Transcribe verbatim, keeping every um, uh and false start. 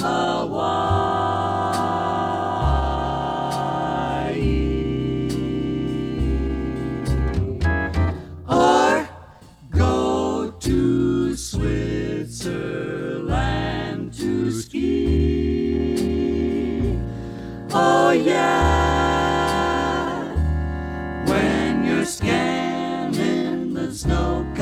or go to Switzerland to ski. Oh yeah, when you're scanning the snow